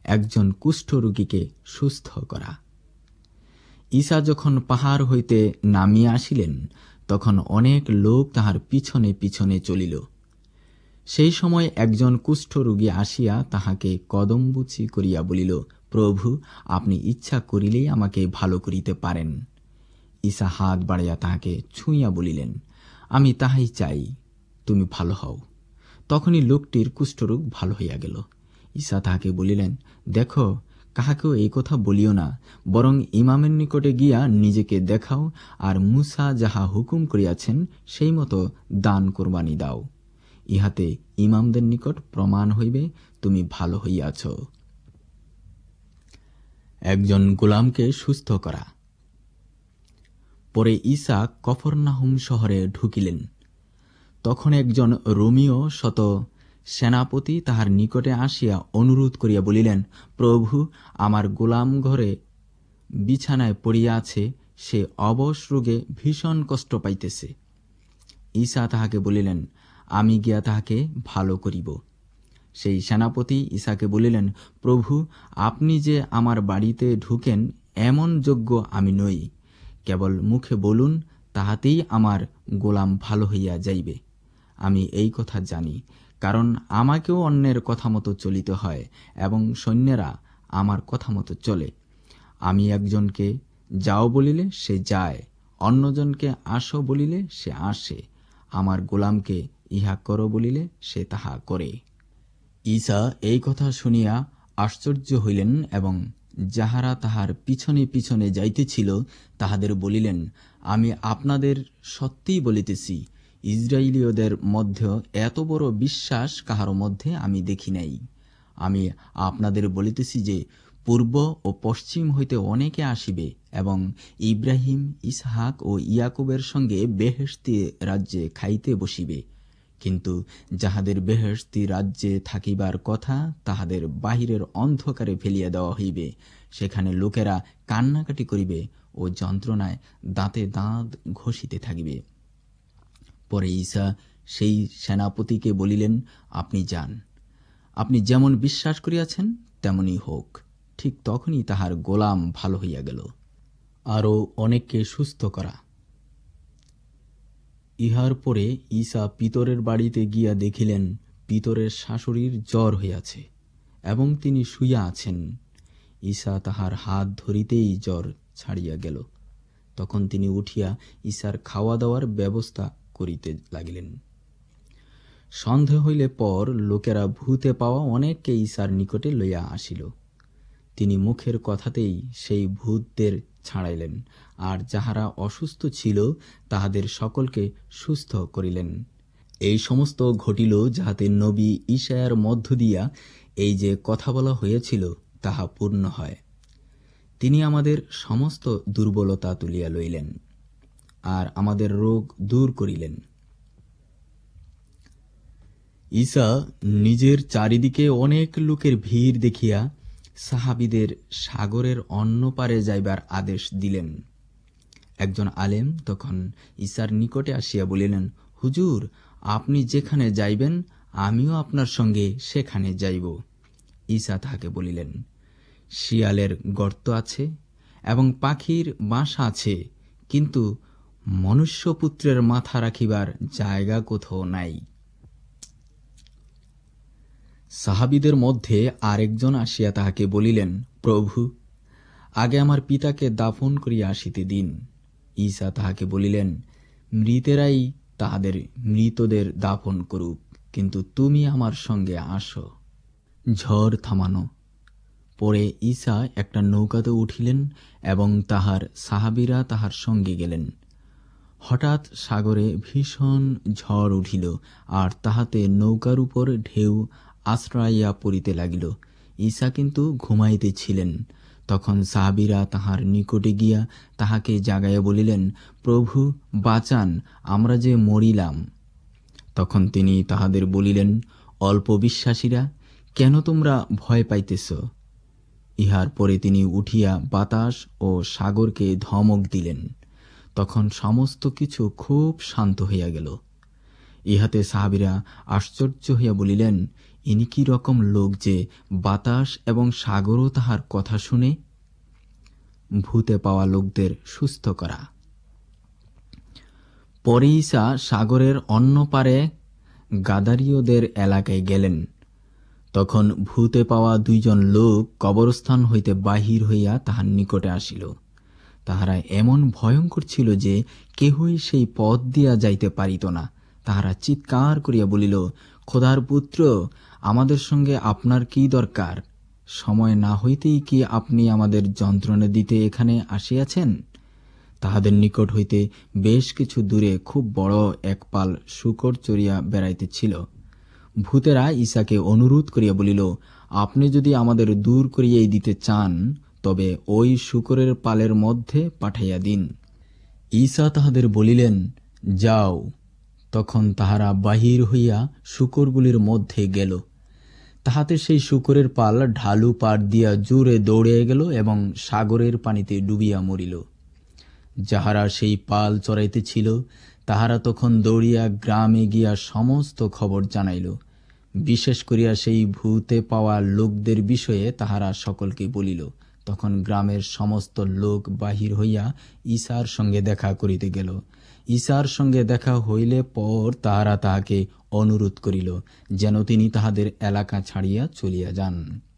একজন কুষ্ঠরোগীকে সুস্থ করা। ঈশা যখন পাহাড় হইতে নামিয়া আসিলেন, তখন অনেক লোক তাহার পিছনে পিছনে চলিল। সেই সময় একজন কুষ্ঠরোগী আসিয়া তাহাকে কদমবুচি করিয়া বলিল, প্রভু, আপনি ইচ্ছা করিলেই আমাকে ভালো করিতে পারেন। ঈশা হাত বাড়াইয়া তাহাকে ছুঁইয়া বলিলেন, আমি তাহাই চাই, তুমি ভালো হও। তখনই লোকটির কুষ্ঠরোগ ভালো হইয়া গেল। ঈশা তাহাকে বলিলেন, দেখো, কাহাকেও এই কথা বলিও না, বরং ইমামের নিকটে গিয়া নিজেকে দেখাও, আর মূসা যাহা হুকুম করিয়াছেন সেই মতো দান কোরবানি দাও। ইহাতে ইমামদের নিকট প্রমাণ হইবে তুমি ভালো হইয়াছ। একজন গোলামকে সুস্থ করা। পরে ঈশা কফরনাহুম শহরে ঢুকিলেন। তখন একজন রোমীয় শত সেনাপতি তাহার নিকটে আসিয়া অনুরোধ করিয়া বলিলেন, প্রভু, আমার গোলাম ঘরে বিছানায় পড়িয়া আছে, সে অবশ রোগে ভীষণ কষ্ট পাইতেছে। ঈশা তাহাকে বলিলেন, আমি গিয়া তাহাকে ভালো করিব। সেই সেনাপতি ঈশাকে বলিলেন, প্রভু, আপনি যে আমার বাড়িতে ঢুকেন এমন যোগ্য আমি নই, কেবল মুখে বলুন, তাহাতেই আমার গোলাম ভালো হইয়া যাইবে। আমি এই কথা জানি, কারণ আমাকেও অন্যের কথা মতো চলিতে হয় এবং সৈন্যেরা আমার কথা মতো চলে। আমি একজনকে যাও বলিলে সে যায়, অন্যজনকে আসো বলিলে সে আসে, আমার গোলামকে ইহা করো বলিলে সে তাহা করে। ঈশা এই কথা শুনিয়া আশ্চর্য হইলেন এবং যাহারা তাহার পিছনে পিছনে যাইতেছিল তাহাদের বলিলেন, আমি আপনাদের সত্যিই বলিতেছি, ইসরায়েলীয়দের মধ্যে এত বড় বিশ্বাস কাহারও মধ্যে আমি দেখি নাই। আমি আপনাদের বলিতেছি যে পূর্ব ও পশ্চিম হইতে অনেকে আসিবে এবং ইব্রাহিম, ইসহাক ও ইয়াকুবের সঙ্গে বেহেশতি রাজ্যে খাইতে বসিবে, কিন্তু যাহাদের বেহেশতি রাজ্যে থাকিবার কথা তাহাদের বাহিরের অন্ধকারে ফেলিয়া দেওয়া হইবে। সেখানে লোকেরা কান্নাকাটি করিবে ও যন্ত্রণায় দাঁতে দাঁত ঘষিতে থাকিবে। পরে ঈশা সেই সেনাপতিকে বলিলেন, আপনি যান, আপনি যেমন বিশ্বাস করিয়াছেন তেমনই হোক। ঠিক তখনই তাহার গোলাম ভালো হইয়া গেল। আরও অনেককে সুস্থ করা। ইহার পরে ঈশা পিতরের বাড়িতে গিয়া দেখিলেন পিতরের শাশুড়ির জ্বর হইয়াছে এবং তিনি শুইয়া আছেন। ঈশা তাহার হাত ধরিতেই জ্বর ছাড়িয়া গেল। তখন তিনি উঠিয়া ঈশার খাওয়া দাওয়ার ব্যবস্থা করিতে লাগিলেন। সন্ধ্যা হইলে পর লোকেরা ভূতে পাওয়া অনেককে ঈশার নিকটে লইয়া আসিল। তিনি মুখের কথাতেই সেই ভূতদের ছাড়াইলেন, আর যাহারা অসুস্থ ছিল তাহাদের সকলকে সুস্থ করিলেন। এই সমস্ত ঘটিল যাহাতে নবী ঈশায়ার মধ্য দিয়া এই যে কথা বলা হয়েছিল তাহা পূর্ণ হয়। তিনি আমাদের সমস্ত দুর্বলতা তুলিয়া লইলেন আর আমাদের রোগ দূর করিলেন। ঈশা নিজের চারিদিকে অনেক লোকের ভিড় দেখিয়া সাহাবীদের সাগরের অন্য পারে যাইবার আদেশ দিলেন। একজন আলেম তখন ঈশার নিকটে আসিয়া বলিলেন, হুজুর, আপনি যেখানে যাইবেন আমিও আপনার সঙ্গে সেখানে যাইব। ঈশা তাহাকে বলিলেন, শিয়ালের গর্ত আছে এবং পাখির বাসা আছে, কিন্তু মনুষ্যপুত্রের মাথা রাখিবার জায়গা কোথাও নাই। সাহাবীদের মধ্যে আরেকজন আসিয়া তাহাকে বলিলেন, প্রভু, আগে আমার পিতাকে দাফন করিয়া আসিতে দিন। ঈশা তাহাকে বলিলেন, মৃতেরাই তাহাদের মৃতদের দাফন করুক, কিন্তু তুমি আমার সঙ্গে আসো। ঝড় থামানো। পরে ঈশা একটা নৌকাতে উঠিলেন এবং তাহার সাহাবীরা তাহার সঙ্গে গেলেন। হঠাৎ সাগরে ভীষণ ঝড় উঠিল, আর তাহাতে নৌকার উপর ঢেউ আশ্রাইয়া পড়িতে লাগিল। ঈশা কিন্তু ঘুমাইতেছিলেন। তখন সাহাবীরা তাহার নিকটে গিয়া তাহাকে জাগাইয়া বলিলেন, প্রভু, বাঁচান, আমরা যে মরিলাম। তখন তিনি তাহাদের বলিলেন, অল্প বিশ্বাসীরা, কেন তোমরা ভয় পাইতেছ? ইহার পরে তিনি উঠিয়া বাতাস ও সাগরকে ধমক দিলেন। তখন সমস্ত কিছু খুব শান্ত হইয়া গেল। ইহাতে সাহাবীরা আশ্চর্য হইয়া বলিলেন, ইনি কি রকম লোক যে বাতাস এবং সাগরও তাহার কথা শুনে। ভূতে পাওয়া লোকদের সুস্থ করা। পরে ঈসা সাগরের অন্য পারে গাদারীয়দের এলাকায় গেলেন। তখন ভূতে পাওয়া 2 জন লোক কবরস্থান হইতে বাহির হইয়া তাহার নিকটে আসিল। তাহারা এমন ভয়ঙ্কর ছিল যে কেহই সেই পথ দিয়া যাইতে পারিত না। তাহারা চিৎকার করিয়া বলিল, খোদার পুত্র, আমাদের সঙ্গে আপনার কি দরকার? সময় না হইতেই কি আপনি আমাদের যন্ত্রণা দিতে এখানে আসিয়াছেন? তাহাদের নিকট হইতে বেশ কিছু দূরে খুব বড় এক পাল শূকর চরিয়া বেড়াইতেছিল। ভূতেরা ঈসাকে অনুরোধ করিয়া বলিল, আপনি যদি আমাদের দূর করিয়াই দিতে চান, তবে ওই শূকরের পালের মধ্যে পাঠাইয়া দিন। ঈসা তাহাদের বলিলেন, যাও। তখন তাহারা বাহির হইয়া শূকরগুলির মধ্যে গেল। তাহাতে সেই শূকরের পাল ঢালু পাড় দিয়া জোরে দৌড়িয়া গেল এবং সাগরের পানিতে ডুবিয়া মরিল। যাহারা সেই পাল চড়াইতেছিল তাহারা তখন দৌড়িয়া গ্রামে গিয়া সমস্ত খবর জানাইল। বিশেষ করিয়া সেই ভূতে পাওয়া লোকদের বিষয়ে তাহারা সকলকে বলিল। তখন গ্রামের সমস্ত লোক বাহির হইয়া ঈসার সঙ্গে দেখা করিতে গেল। ঈসার সঙ্গে দেখা হইলে পর তাহারা তাহাকে অনুরোধ করিল যেন তিনি তাহাদের এলাকা ছাড়িয়া চলিয়া যান।